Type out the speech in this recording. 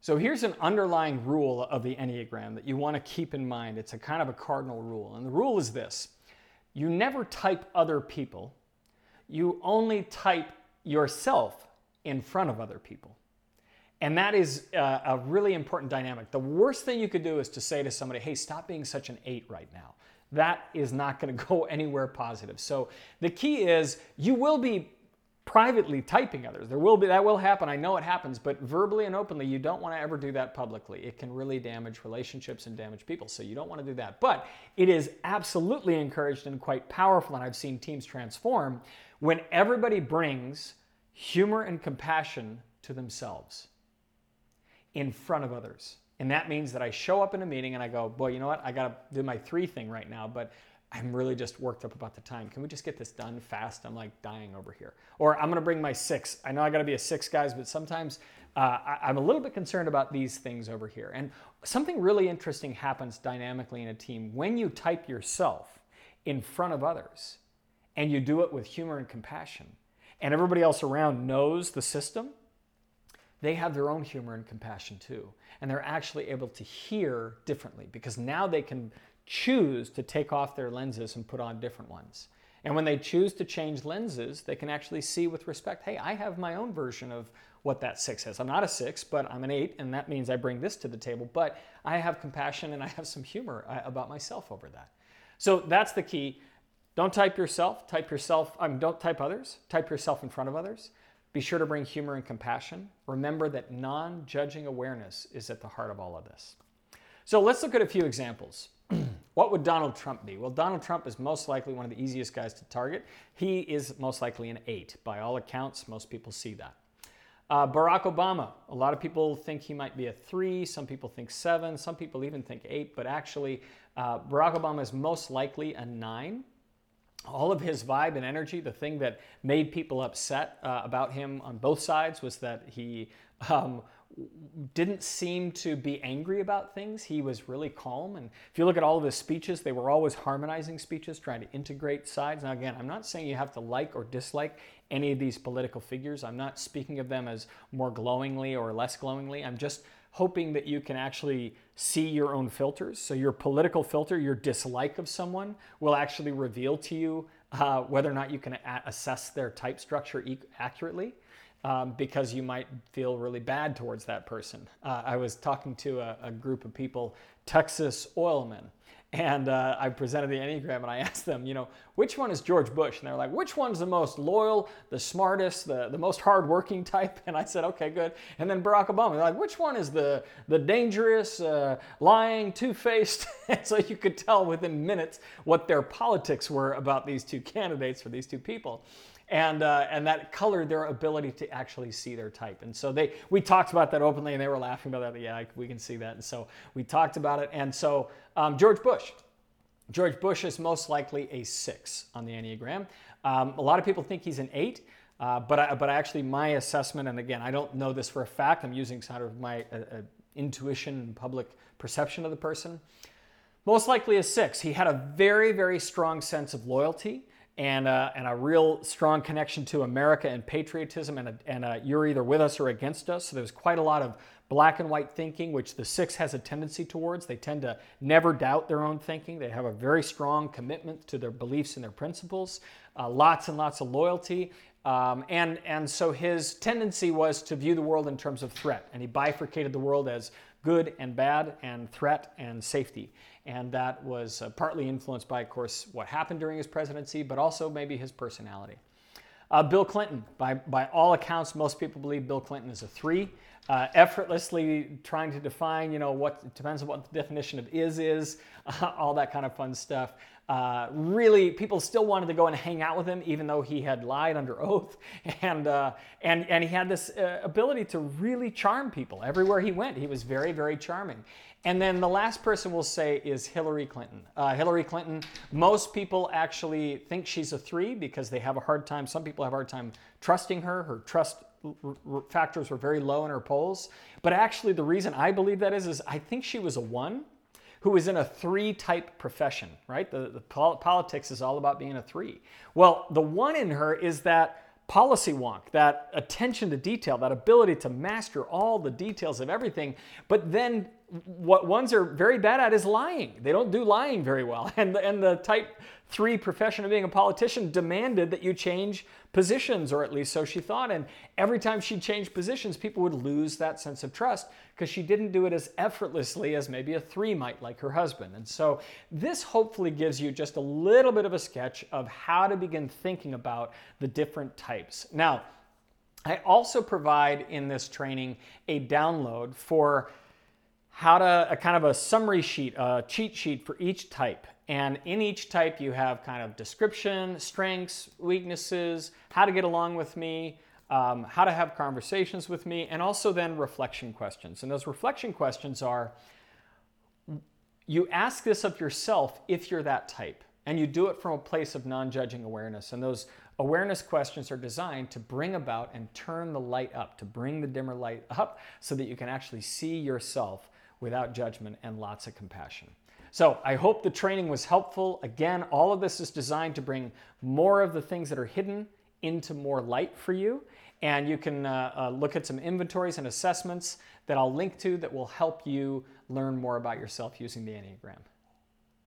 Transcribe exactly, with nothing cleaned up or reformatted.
So here's an underlying rule of the Enneagram that you want to keep in mind. It's a kind of a cardinal rule. And the rule is this: you never type other people. You only type yourself in front of other people. And that is a, a really important dynamic. The worst thing you could do is to say to somebody, hey, stop being such an eight right now. That is not going to go anywhere positive. So the key is you will be privately typing others. There will be, that will happen. I know it happens, but verbally and openly, you don't want to ever do that publicly. It can really damage relationships and damage people. So you don't want to do that. But it is absolutely encouraged and quite powerful. And I've seen teams transform when everybody brings humor and compassion to themselves in front of others. And that means that I show up in a meeting and I go, boy, you know what? I got to do my three thing right now, but I'm really just worked up about the time. Can we just get this done fast? I'm like dying over here. Or I'm going to bring my six. I know I got to be a six, guys, but sometimes uh, I, I'm a little bit concerned about these things over here. And something really interesting happens dynamically in a team when you type yourself in front of others and you do it with humor and compassion, and everybody else around knows the system. They have their own humor and compassion too. And they're actually able to hear differently because now they can choose to take off their lenses and put on different ones. And when they choose to change lenses, they can actually see with respect, hey, I have my own version of what that six is. I'm not a six, but I'm an eight, and that means I bring this to the table. But I have compassion and I have some humor about myself over that. So that's the key. Don't type yourself, type yourself, I mean, don't type others, type yourself in front of others. Be sure to bring humor and compassion. Remember that non-judging awareness is at the heart of all of this. So let's look at a few examples. What would Donald Trump be? Well, Donald Trump is most likely one of the easiest guys to target. He is most likely an eight. By all accounts, most people see that. Uh, Barack Obama, a lot of people think he might be a three. Some people think seven. Some people even think eight. But actually, uh, Barack Obama is most likely a nine. All of his vibe and energy, the thing that made people upset uh, about him on both sides was that he um, didn't seem to be angry about things. He was really calm. And if you look at all of his speeches, they were always harmonizing speeches, trying to integrate sides. Now, again, I'm not saying you have to like or dislike any of these political figures. I'm not speaking of them as more glowingly or less glowingly. I'm just hoping that you can actually see your own filters. So your political filter, your dislike of someone, will actually reveal to you uh, whether or not you can a- assess their type structure e- accurately, um, because you might feel really bad towards that person. Uh, I was talking to a, a group of people, Texas oilmen, and uh, I presented the Enneagram and I asked them, you know, which one is George Bush? And they're like, which one's the most loyal, the smartest, the, the most hardworking type? And I said, okay, good. And then Barack Obama, they're like, which one is the, the dangerous, uh, lying, two-faced? And so you could tell within minutes what their politics were about these two candidates for these two people. And uh, and that colored their ability to actually see their type. And so they we talked about that openly, and they were laughing about that. Yeah, we can see that. And so we talked about it. And so um, George Bush. George Bush is most likely a six on the Enneagram. Um, a lot of people think he's an eight, uh, but I, but actually my assessment, and again, I don't know this for a fact. I'm using sort of my uh, uh, intuition and public perception of the person. Most likely a six. He had a very, very strong sense of loyalty. And, uh, and a real strong connection to America and patriotism, and, a, and a, you're either with us or against us. So there's quite a lot of black and white thinking, which the six has a tendency towards. They tend to never doubt their own thinking. They have a very strong commitment to their beliefs and their principles, uh, lots and lots of loyalty. Um, and, and so his tendency was to view the world in terms of threat, and he bifurcated the world as good and bad, and threat and safety. And that was uh, partly influenced by, of course, what happened during his presidency, but also maybe his personality. Uh, Bill Clinton, by, by all accounts, most people believe Bill Clinton is a three. Uh, effortlessly trying to define, you know, what, it depends on what the definition of is is, uh, all that kind of fun stuff. Uh, really, people still wanted to go and hang out with him, even though he had lied under oath. And, uh, and, and he had this uh, ability to really charm people. Everywhere he went, he was very, very charming. And then the last person we'll say is Hillary Clinton. Uh, Hillary Clinton, most people actually think she's a three because they have a hard time, some people have a hard time trusting her. Her trust r- r- factors were very low in her polls. But actually the reason I believe that is, is I think she was a one who was in a three-type profession, right? The, the pol- politics is all about being a three. Well, the one in her is that policy wonk, that attention to detail, that ability to master all the details of everything. But then what ones are very bad at is lying. They don't do lying very well. And the, and the type three profession of being a politician demanded that you change positions, or at least so she thought. And every time she changed positions, people would lose that sense of trust because she didn't do it as effortlessly as maybe a three might, like her husband. And so this hopefully gives you just a little bit of a sketch of how to begin thinking about the different types. Now, I also provide in this training a download for how to, a kind of a summary sheet, a cheat sheet for each type. And in each type, you have kind of description, strengths, weaknesses, how to get along with me, um, how to have conversations with me, and also then reflection questions. And those reflection questions are, you ask this of yourself if you're that type, and you do it from a place of non-judging awareness. And those awareness questions are designed to bring about and turn the light up, to bring the dimmer light up so that you can actually see yourself without judgment and lots of compassion. So I hope the training was helpful. Again, all of this is designed to bring more of the things that are hidden into more light for you. And you can uh, uh, look at some inventories and assessments that I'll link to that will help you learn more about yourself using the Enneagram.